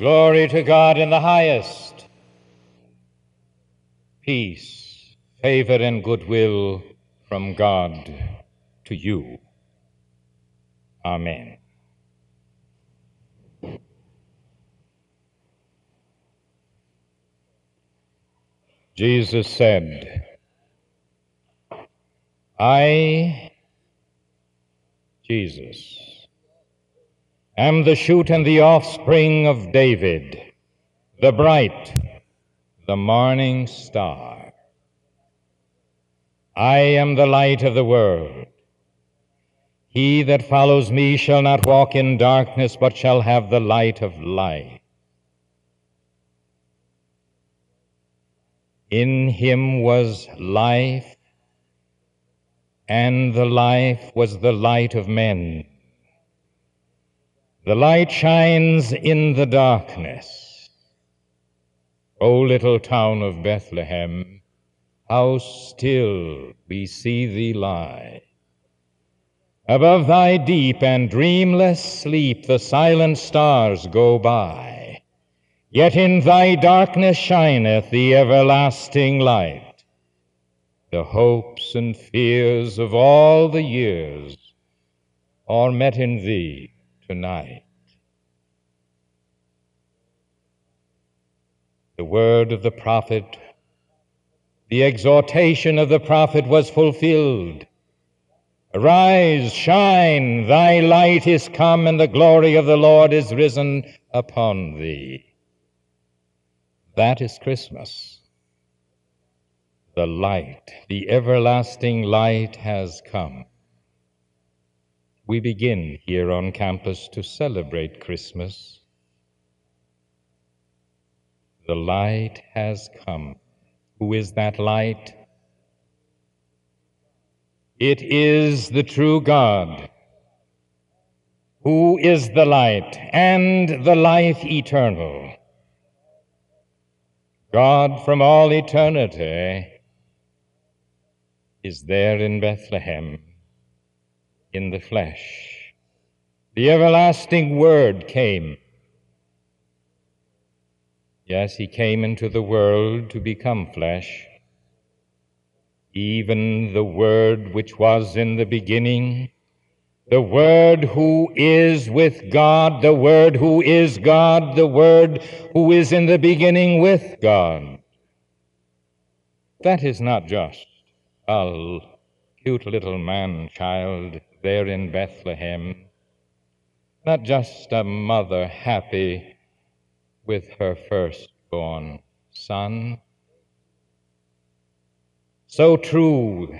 Glory to God in the highest. Peace, favor, and goodwill from God to you. Amen. Jesus said, I, Jesus, am the shoot and the offspring of David, the bright, the morning star. I am the light of the world. He that follows me shall not walk in darkness, but shall have the light of life. In him was life, and the life was the light of men. The light shines in the darkness. O little town of Bethlehem, how still we see thee lie. Above thy deep and dreamless sleep the silent stars go by. Yet in thy darkness shineth the everlasting light. The hopes and fears of all the years are met in thee tonight. The word of the prophet, the exhortation of the prophet was fulfilled. Arise, shine, thy light is come, and the glory of the Lord is risen upon thee. That is Christmas. The light, the everlasting light has come. We begin here on campus to celebrate Christmas. The light has come. Who is that light? It is the true God, who is the light and the life eternal. God from all eternity is there in Bethlehem in the flesh. The everlasting Word came. Yes, he came into the world to become flesh. Even the Word which was in the beginning, the Word who is with God, the Word who is God, the Word who is in the beginning with God. That is not just a cute little man-child there in Bethlehem, not just a mother happy with her firstborn son. So true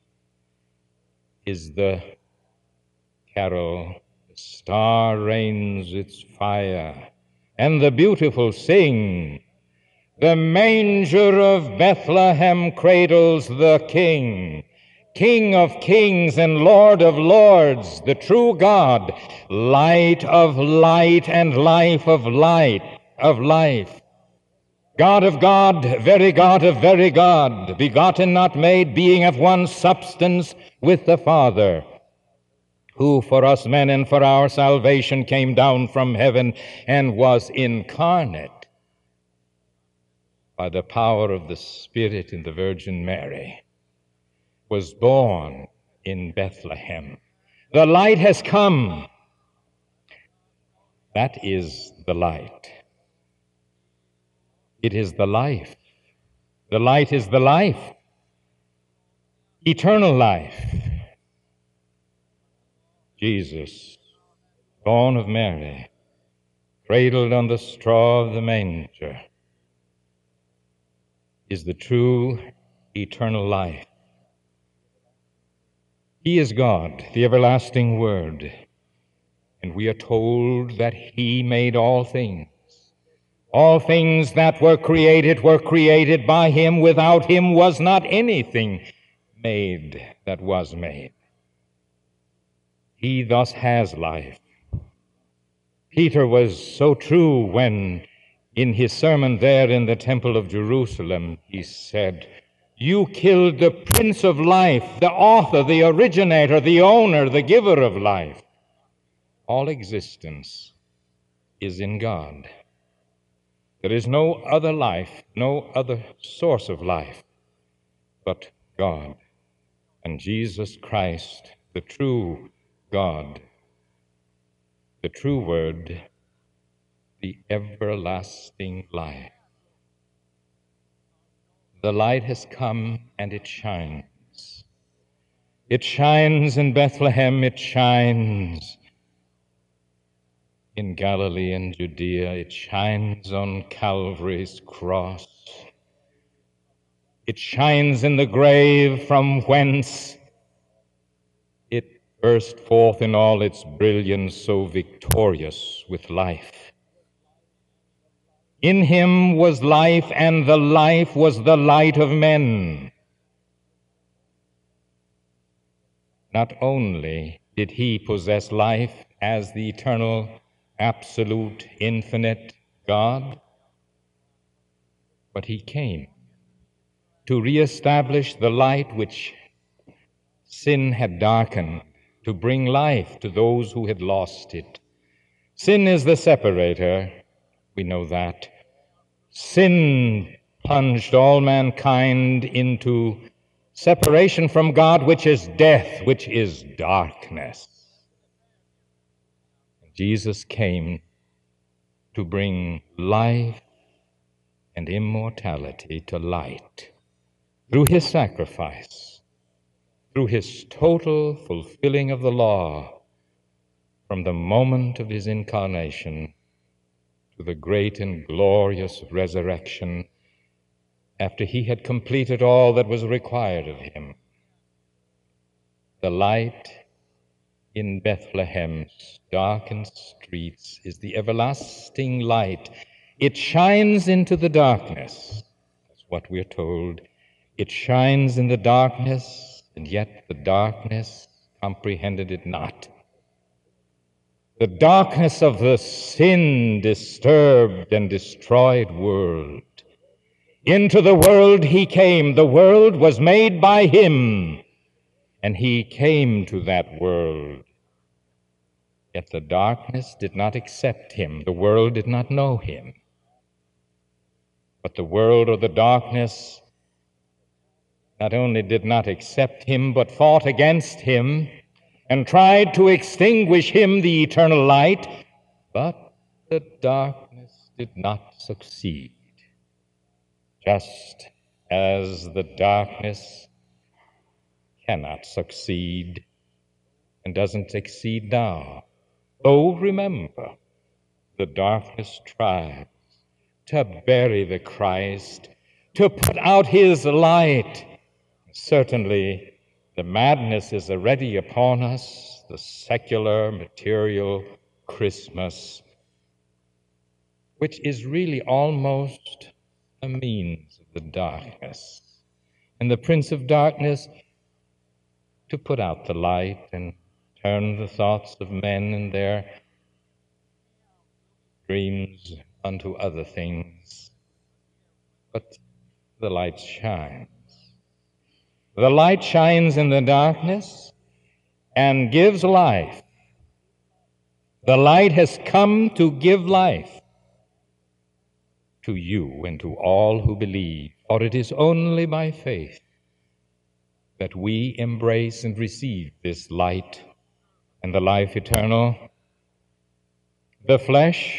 is the carol, the star rains its fire, and the beautiful sing, the manger of Bethlehem cradles the King, King of kings and Lord of lords, the true God, light of light and life of life. God of God, very God of very God, begotten, not made, being of one substance with the Father, who for us men and for our salvation came down from heaven and was incarnate by the power of the Spirit in the Virgin Mary, was born in Bethlehem. The light has come. That is the light. It is the life. The light is the life, eternal life. Jesus, born of Mary, cradled on the straw of the manger, is the true eternal life. He is God, the everlasting Word, and we are told that he made all things. All things that were created by him. Without him was not anything made that was made. He thus has life. Peter was so true when, in his sermon there in the Temple of Jerusalem, he said, "You killed the Prince of Life, the author, the originator, the owner, the giver of life." All existence is in God. There is no other life, no other source of life but God and Jesus Christ, the true God, the true Word, the everlasting life. The light has come and it shines. It shines in Bethlehem, it shines in Galilee and Judea, it shines on Calvary's cross. It shines in the grave from whence it burst forth in all its brilliance, so victorious with life. In him was life, and the life was the light of men. Not only did he possess life as the eternal, absolute, infinite God, but he came to reestablish the light which sin had darkened, to bring life to those who had lost it. Sin is the separator, we know that. Sin plunged all mankind into separation from God, which is death, which is darkness. Jesus came to bring life and immortality to light through his sacrifice, through his total fulfilling of the law from the moment of his incarnation to the great and glorious resurrection after he had completed all that was required of him. The light in Bethlehem's darkened streets is the everlasting light. It shines into the darkness. That's what we're told. It shines in the darkness, and yet the darkness comprehended it not. The darkness of the sin-disturbed and destroyed world. Into the world he came. The world was made by him, and he came to that world. Yet the darkness did not accept him. The world did not know him. But the world or the darkness not only did not accept him, but fought against him and tried to extinguish him, the eternal light. But the darkness did not succeed. Just as the darkness cannot succeed and doesn't succeed now. Oh, remember, the darkness tries to bury the Christ, to put out his light. Certainly, the madness is already upon us, the secular, material Christmas, which is really almost a means of the darkness. And the prince of darkness to put out the light and turn the thoughts of men and their dreams unto other things. But the light shines. The light shines in the darkness and gives life. The light has come to give life to you and to all who believe, for it is only by faith that we embrace and receive this light and the life eternal. The flesh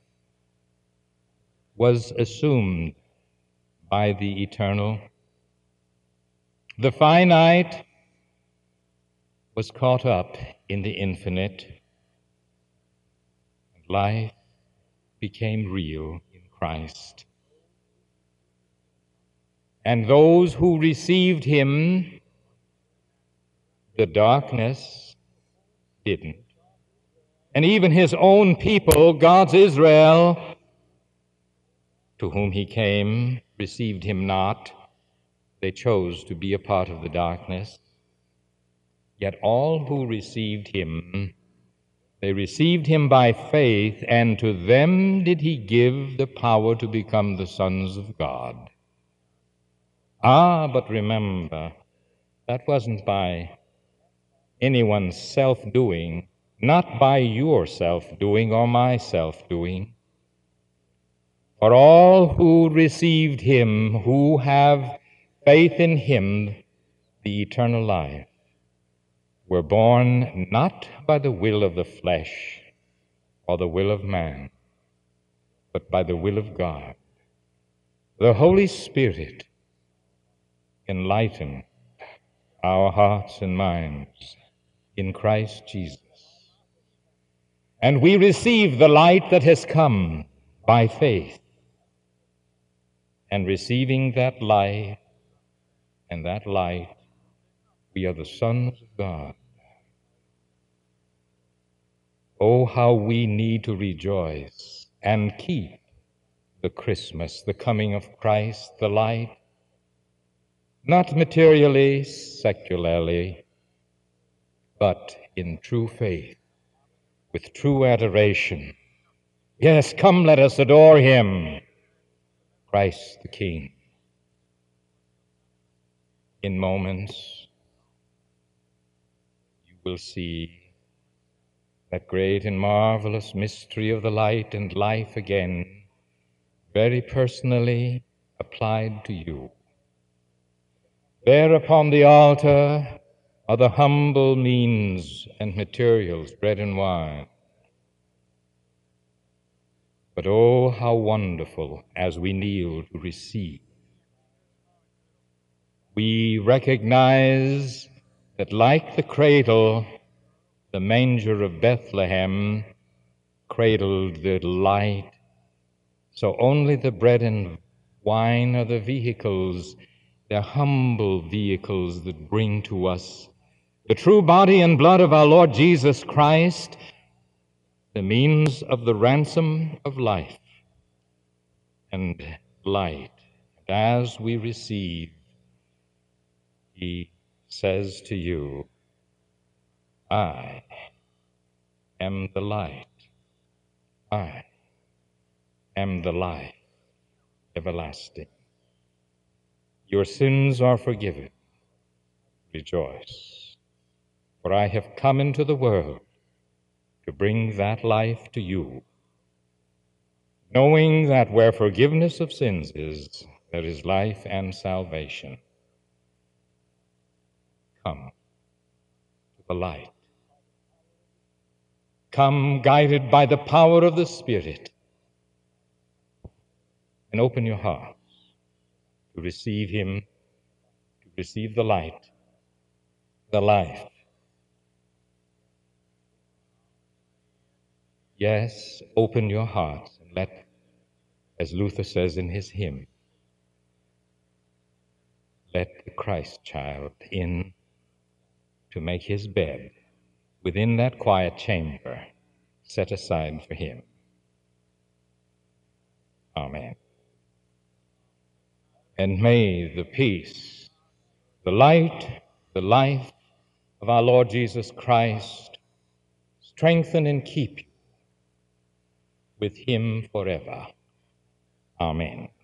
was assumed by the eternal. The finite was caught up in the infinite. And life became real in Christ. And those who received him, the darkness didn't. And even his own people, God's Israel, to whom he came, received him not. They chose to be a part of the darkness. Yet all who received him, they received him by faith, and to them did he give the power to become the sons of God. Ah, but remember, that wasn't by anyone's self-doing, not by your self-doing or my self-doing. for all who received him, who have faith in him, the eternal life, were born not by the will of the flesh or the will of man, but by the will of God. The Holy Spirit enlightened our hearts and minds in Christ Jesus. And we receive the light that has come by faith. And receiving that light and that light, we are the sons of God. Oh, how we need to rejoice and keep the Christmas, the coming of Christ, the light, not materially, secularly, but in true faith, with true adoration. Yes, come, let us adore him, Christ the King. In moments, you will see that great and marvelous mystery of the light and life again, very personally applied to you. There upon the altar are the humble means and materials, bread and wine. But oh, how wonderful as we kneel to receive. We recognize that like the cradle, the manger of Bethlehem cradled the light, so only the bread and wine are the vehicles, they're humble vehicles that bring to us the true body and blood of our Lord Jesus Christ, the means of the ransom of life and light. And as we receive, he says to you, I am the light. I am the life everlasting. Your sins are forgiven. Rejoice, for I have come into the world to bring that life to you, knowing that where forgiveness of sins is, there is life and salvation. Come to the light. Come guided by the power of the Spirit, and open your hearts to receive him, to receive the light, the life. Yes, open your hearts and let, as Luther says in his hymn, let the Christ child in to make his bed within that quiet chamber set aside for him. Amen. And may the peace, the light, the life of our Lord Jesus Christ strengthen and keep you with him forever. Amen.